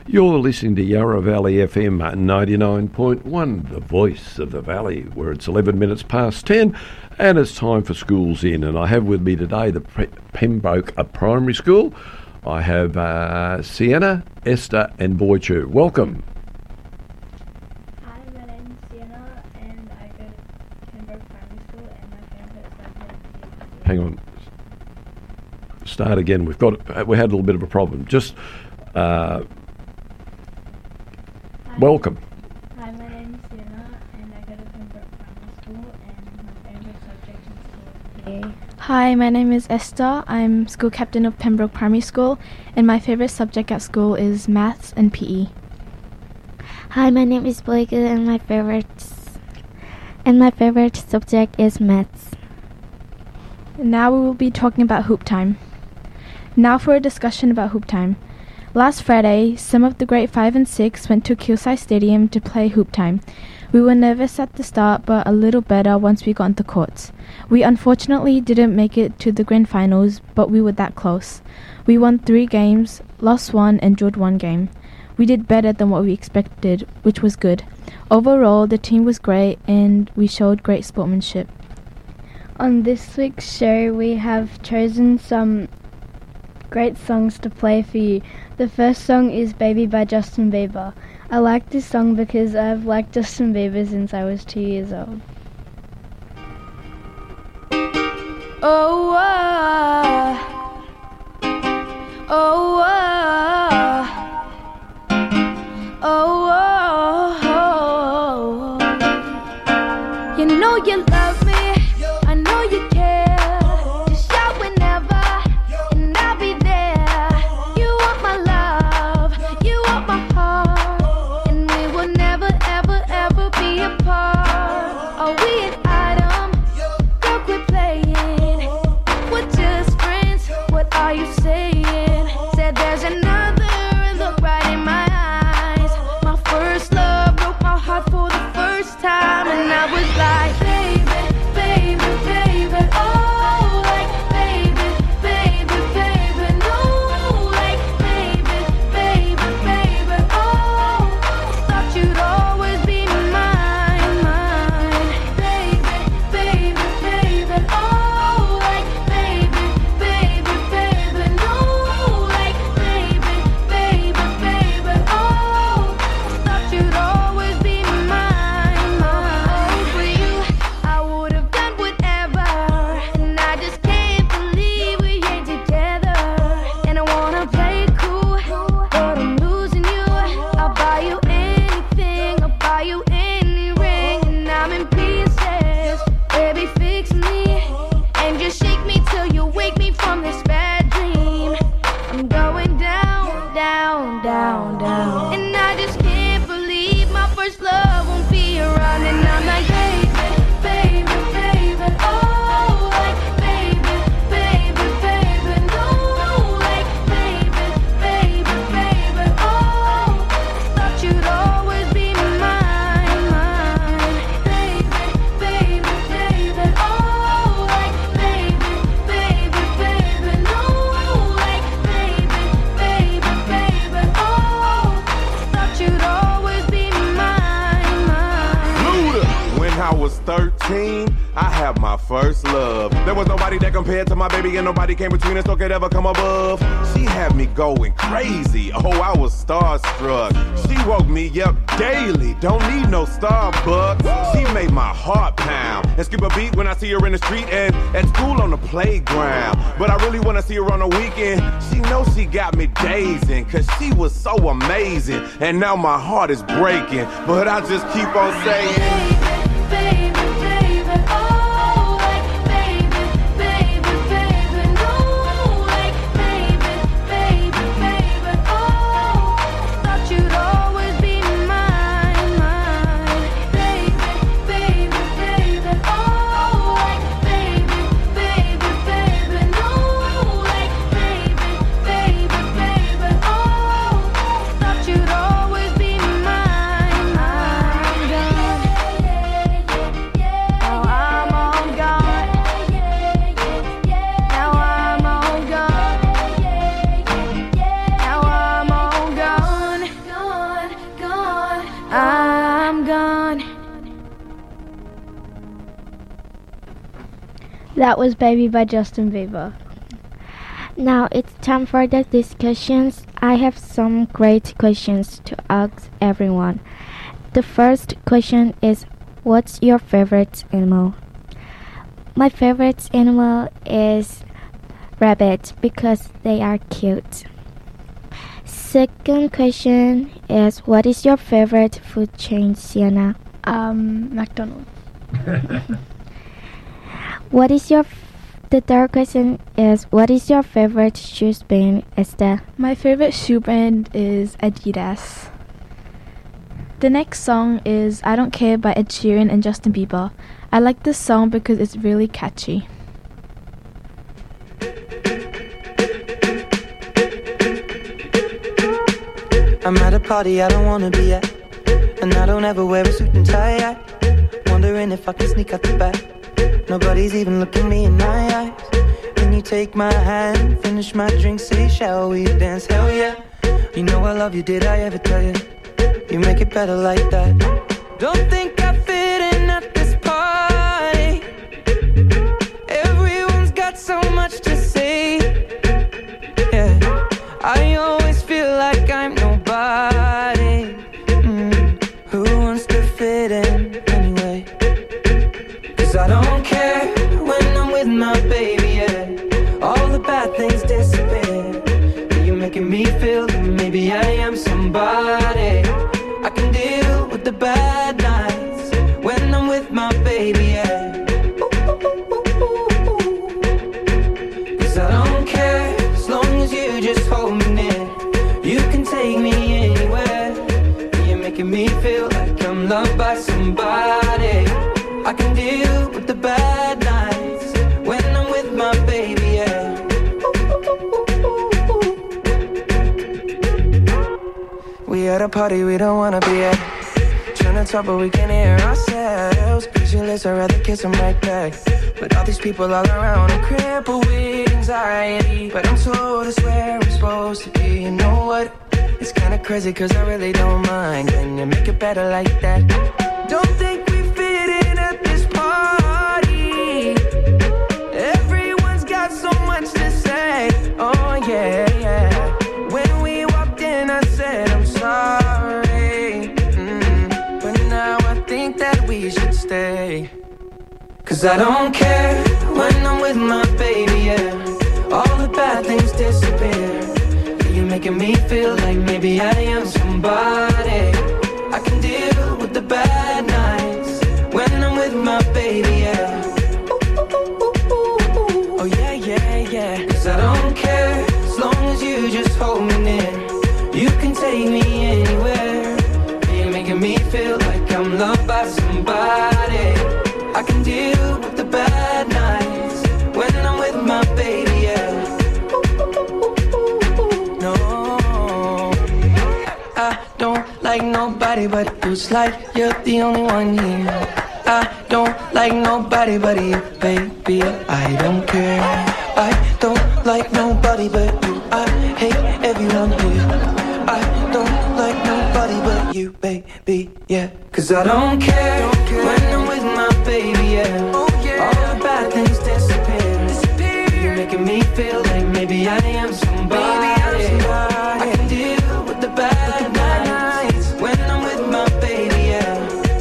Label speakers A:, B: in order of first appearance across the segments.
A: You're listening to Yarra Valley FM 99.1, the voice of the valley, where it's 11 minutes past 10 and it's time for Schools In. And I have with me today the Pembroke Primary School. I have Sienna, Esther and Boychu. Welcome.
B: Hi, my name's Sienna and I go to Pembroke Primary School and my favourite subject is...
A: Hang on. Start again. We had a little bit of a problem. Just... welcome.
B: Hi, my name is Sienna and I go to Pembroke Primary School and my favourite subject is PE.
C: Hi, my name is Esther. I'm school captain of Pembroke Primary School and my favourite subject at school is maths and PE.
D: Hi, my name is Blake and my favorite subject is maths.
C: Now we will be talking about hoop time. Now for a discussion about hoop time. Last Friday, some of the grade 5 and 6 went to Kilsyth Stadium to play hoop time. We were nervous at the start, but a little better once we got on the courts. We unfortunately didn't make it to the grand finals, but we were that close. We won 3 games, lost 1 and drew 1 game. We did better than what we expected, which was good. Overall, the team was great and we showed great sportsmanship.
B: On this week's show, we have chosen some great songs to play for you. The first song is Baby by Justin Bieber. I like this song because I've liked Justin Bieber since I was 2 years old.
C: Oh, oh, oh, oh, you know you love me, I know you care, just shout whenever, and I'll be there. You want my love, you want my heart, and we will never, ever, ever be apart. Are we an item? Girl, quit playing, we're just friends, what are you saying? Said there's another look right in my eyes. My first love broke my heart for the first time, and I was like, baby, baby, baby, oh, like, baby, baby, baby, no, like, baby, baby, baby, oh, thought you'd always be mine, mine, baby, baby, baby, oh, like, baby, baby, baby, no, like, baby, baby, baby, oh, thought you'd always be mine, mine. For you, I would have done whatever, and I just can't believe we ain't together. And I wanna play it cool, but I'm losing you. I'll buy you anything, I'll buy you any ring, and I'm in pieces. Baby, fix me, and just shake me till you wake me from this bad dream. I'm going down, down, down, down, and I just can't believe my first love won't be around. And I'm like, baby, baby, baby, oh, like, baby, baby, baby, no, like, baby, baby, baby, oh, thought you'd always be mine, mine, baby, baby, baby, oh, like, baby, baby, baby, no, like, baby, baby, baby, oh, thought you'd always be mine, mine.
E: Luda. When I was 13, I had my first love. There was nobody that compared to my baby, and nobody came between us or could ever come above. She had me going crazy. Oh, I was starstruck. She woke me up daily. Don't need no Starbucks. She made my heart pound and skip a beat when I see her in the street and at school on the playground. But I really wanna see her on the weekend. She knows she got me dazing, cause she was so amazing. And now my heart is breaking, but I just keep on saying,
B: Baby, baby, oh, like, baby, baby, baby, no, like, baby, baby, baby, oh, thought you'd always be mine, mine, baby, baby, baby, oh, like, baby, baby, baby, no, like, baby, baby, baby, oh, thought you'd always be mine, mine, That was Baby by Justin Bieber.
D: Now it's time for the discussions. I have some great questions to ask everyone. The first question is, what's your favorite animal? My favorite animal is rabbit because they are cute. Second question is, what is your favorite food chain, Sienna?
B: McDonald's.
D: The third question is, what is your favorite shoes brand, Esther?
F: My favorite shoe brand is Adidas. The next song is I Don't Care by Ed Sheeran and Justin Bieber. I like this song because it's really catchy.
G: I'm at a party I don't wanna be at, and I don't ever wear a suit and tie. Wondering if I can sneak out the back. Nobody's even looking me in my eyes. Can you take my hand, finish my drink, say shall we dance? Hell yeah. You know I love you, did I ever tell you? You make it better like that. Don't think I fit in at this party. Everyone's got so much to say. Yeah, I always feel like I'm nobody. Who wants to fit in anyway? 'Cause I don't care when I'm with my baby, yeah. All the bad things disappear. You're making me feel that maybe I am somebody. I can deal with the bad nights when I'm with my baby, yeah. 'Cause I don't care as long as you just hold me near. You can take me anywhere. You're making me feel like I'm loved by somebody. I can deal with the bad nights when I'm with my baby, yeah. We at a party we don't wanna be at. Trying to talk but we can't hear ourselves. Pictureless, I'd rather kiss them right back. But all these people all around, I'm crippled with anxiety. But I'm told it's where I'm supposed to be. You know what? It's kinda crazy 'cause I really don't mind. Can you make it better like that? Don't think we fit in at this party. Everyone's got so much to say. Oh yeah, yeah. When we walked in I said I'm sorry. But now I think that we should stay. 'Cause I don't care when I'm with my baby, yeah. All the bad things disappear. You're making me feel like maybe I am somebody. I can deal with the bad nights when I'm with my baby, yeah. Oh yeah, yeah, yeah. 'Cause I don't care as long as you just hold me near. You can take me anywhere. You're making me feel like I'm loved by somebody. I can deal with the bad nights when I'm with my baby, yeah. No, I don't like nobody but you. It's like you're the only one here. I don't like nobody but you, baby. I don't care. I don't like nobody but you. I hate everyone here. I don't like nobody but you, baby, yeah. 'Cause I don't care when I'm with my baby, yeah. All the bad things disappear. You're making me feel like maybe I am somebody. I can deal with the bad nights when I'm with my baby, yeah.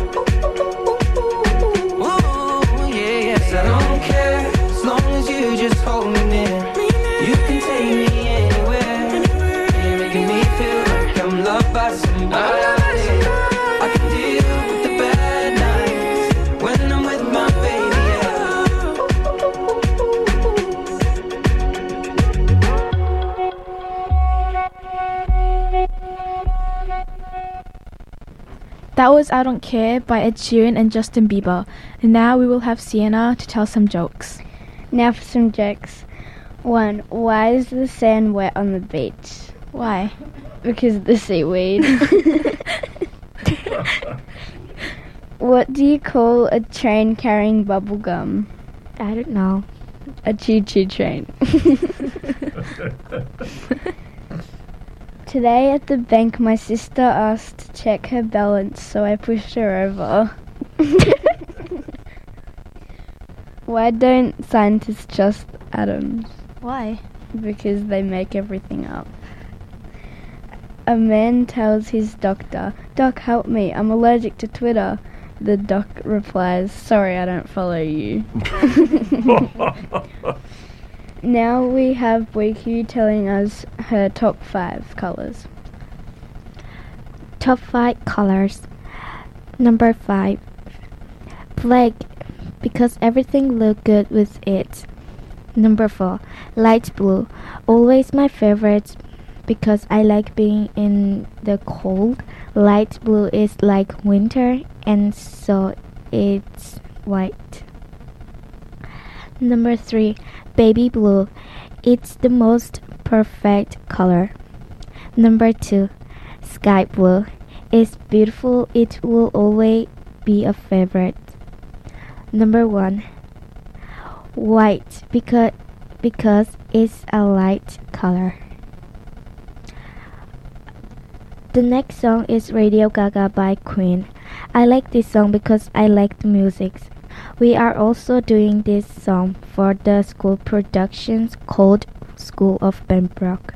G: Ooh, yeah, yeah. 'Cause I don't care as long as you just hold me near. You can take me anywhere. You're making me feel like I'm loved by somebody. I can deal with the bad nights when I'm with my baby, yeah.
F: That was I Don't Care by Ed Sheeran and Justin Bieber. And now we will have Sienna to tell some jokes.
B: Now for some jokes. 1. Why is the sand wet on the beach?
F: Why?
B: Because of the seaweed. What do you call a train carrying bubble gum?
D: I don't know.
B: A choo-choo train. Today at the bank, my sister asked to check her balance, so I pushed her over. Why don't scientists trust atoms?
F: Why?
B: Because they make everything up. A man tells his doctor, "Doc, help me, I'm allergic to Twitter." The doc replies, "Sorry, I don't follow you." Now we have Wiki telling us her top 5 colours.
D: Top 5 colors. Number 5. Black, because everything look good with it. Number 4. Light blue, always my favorite because I like being in the cold. Light blue is like winter, and so it's white. Number 3. Baby blue, it's the most perfect color. Number 2. Sky blue, it's beautiful, it will always be a favorite. Number 1. White, because it's a light color. The next song is Radio Gaga by Queen. I like this song because I like the music. We are also doing this song for the school productions called School of Pembroke.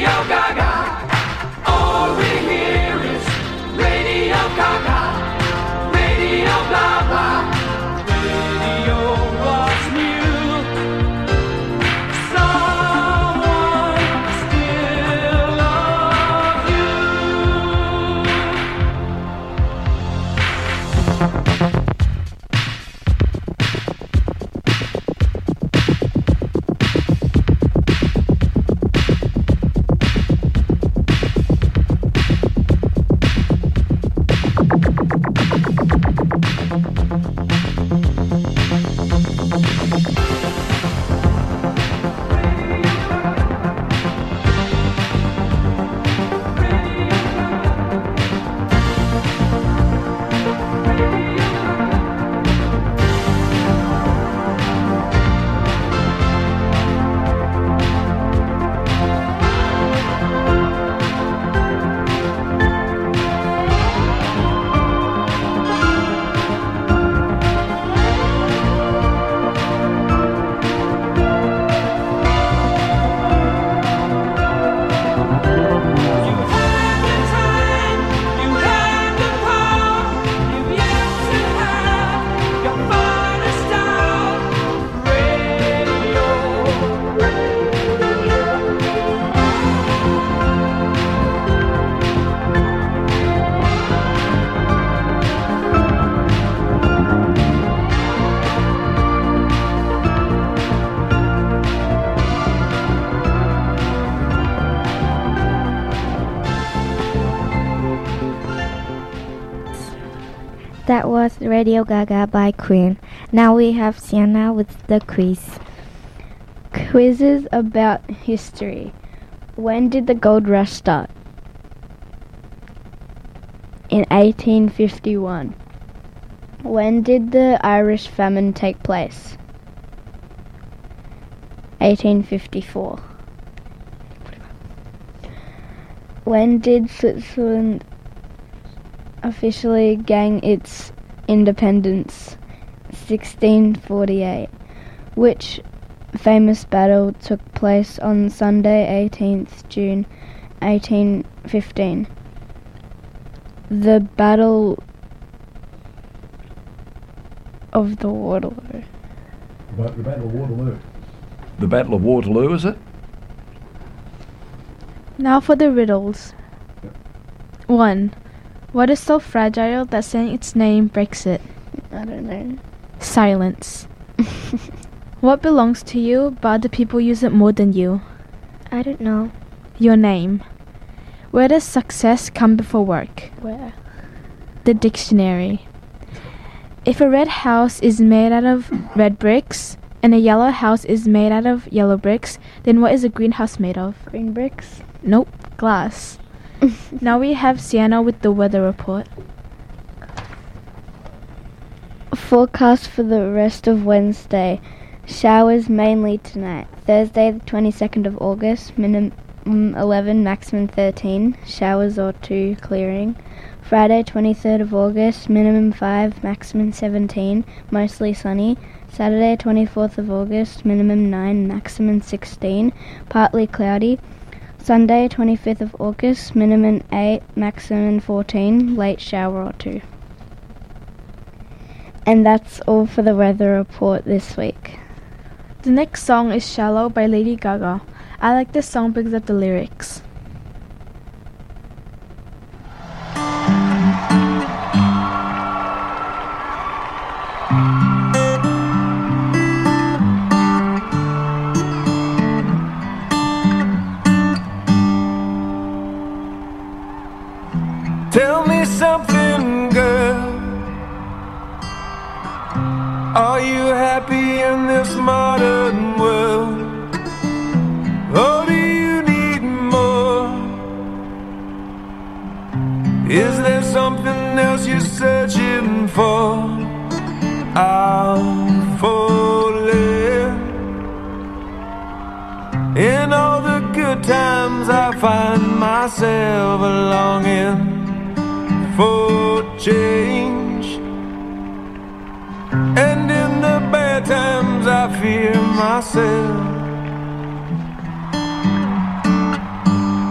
H: Radio Gaga. All we hear is Radio Gaga. Radio blah blah. Radio was new. Someone still loves you.
D: That was Radio Gaga by Queen. Now we have Sienna with the quiz.
B: Quizzes about history. When did the gold rush start? In 1851. When did the Irish famine take place? 1854. When did Switzerland officially gain its independence? 1648. Which famous battle took place on Sunday, 18th June 1815? The Battle of the Waterloo.
A: The Battle of Waterloo. The Battle of Waterloo, is it?
F: Now for the riddles. 1. What is so fragile that saying its name breaks it?
B: I don't know.
F: Silence. What belongs to you, but other people use it more than you?
D: I don't know.
F: Your name. Where does success come before work?
B: Where?
F: The dictionary. If a red house is made out of red bricks and a yellow house is made out of yellow bricks, then what is a greenhouse made of?
B: Green bricks?
F: Nope, glass. Now we have Sienna with the weather report.
B: Forecast for the rest of Wednesday. Showers mainly tonight. Thursday the 22nd of August, minimum 11, maximum 13. Showers or 2, clearing. Friday 23rd of August, minimum 5, maximum 17. Mostly sunny. Saturday 24th of August, minimum 9, maximum 16. Partly cloudy. Sunday 25th of August, minimum 8, maximum 14. Late shower or 2. And that's all for the weather report this week.
F: The next song is Shallow by Lady Gaga. I like this song because of the lyrics.
G: Tell me something, girl. Are you happy in this modern world? Or do you need more? Is there something else you're searching for? I'm falling. In all the good times I find myself longing for change, and in the bad times I fear myself.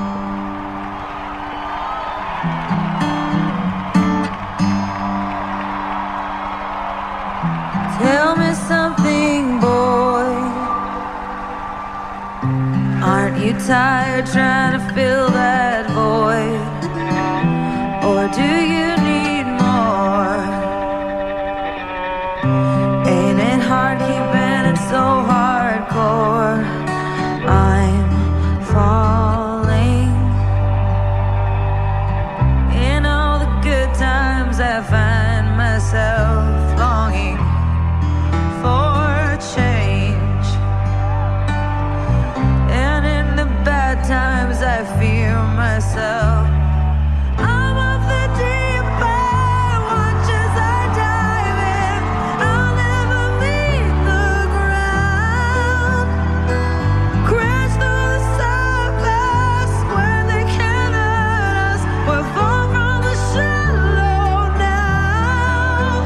G: myself. I'm off the deep end, watch as I dive in. I'll never meet the ground. Crash through the surface where they can't hurt us. We're far from the shallow now.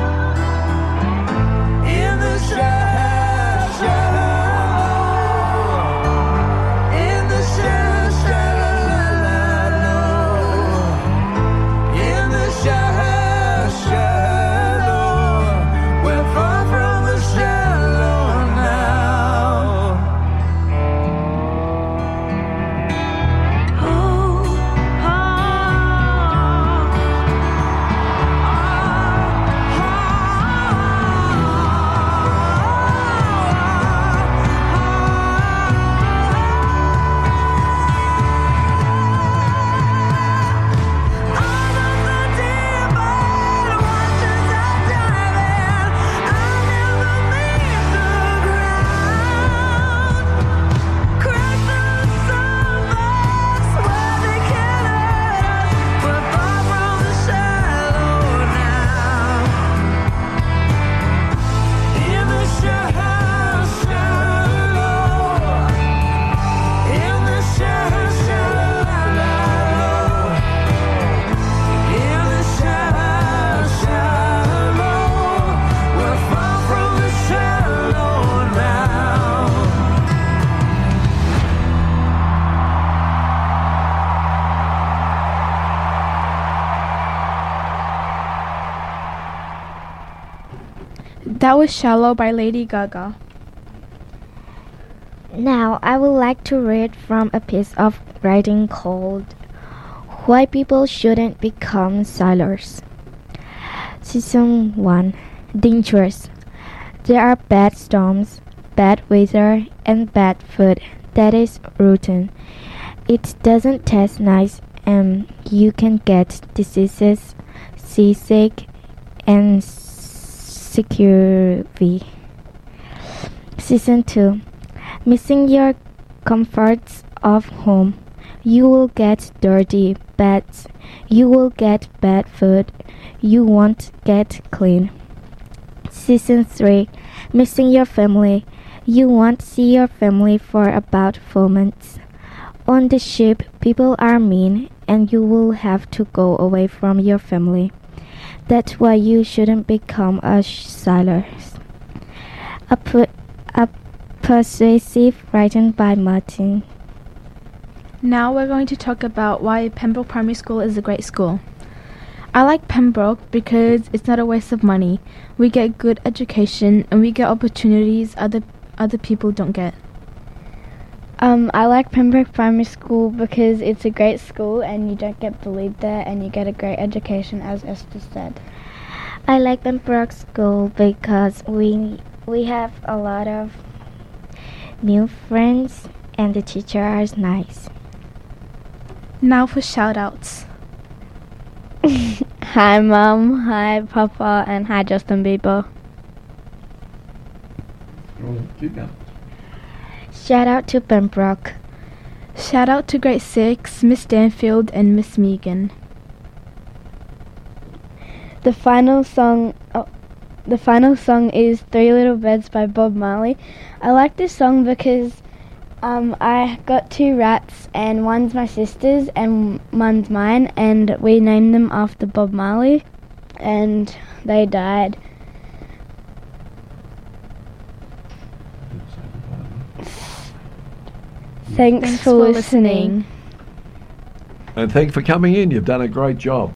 G: In the shallow, in the shallow, in the shallow, we're far from the shallow now.
F: That was Shallow by Lady Gaga.
D: Now, I would like to read from a piece of writing called Why People Shouldn't Become Sailors. Season 1. Dangerous. There are bad storms, bad weather, and bad food that is rotten. It doesn't taste nice, and you can get diseases, seasick, and scurvy. Season 2. Missing your comforts of home. You will get dirty beds. You will get bad food. You won't get clean. Season 3. Missing your family. You won't see your family for about 4 months. On the ship, people are mean, and you will have to go away from your family. That's why you shouldn't become a sailor. A persuasive written by Martin.
F: Now we're going to talk about why Pembroke Primary School is a great school. I like Pembroke because it's not a waste of money. We get good education and we get opportunities other people don't get.
B: I like Pembroke Primary School because it's a great school and you don't get bullied there and you get a great education, as Esther said.
D: I like Pembroke School because we have a lot of new friends and the teachers are nice.
F: Now for shout-outs.
B: Hi Mum, hi Papa, and hi Justin Bieber.
D: Shout out to Pembroke.
F: Shout out to Grade 6, Miss Stanfield and Miss Megan.
B: The final song is Three Little Beds by Bob Marley. I like this song because I got 2 rats and one's my sister's and one's mine, and we named them after Bob Marley and they died. Thanks for listening.
A: And thank you for coming in. You've done a great job.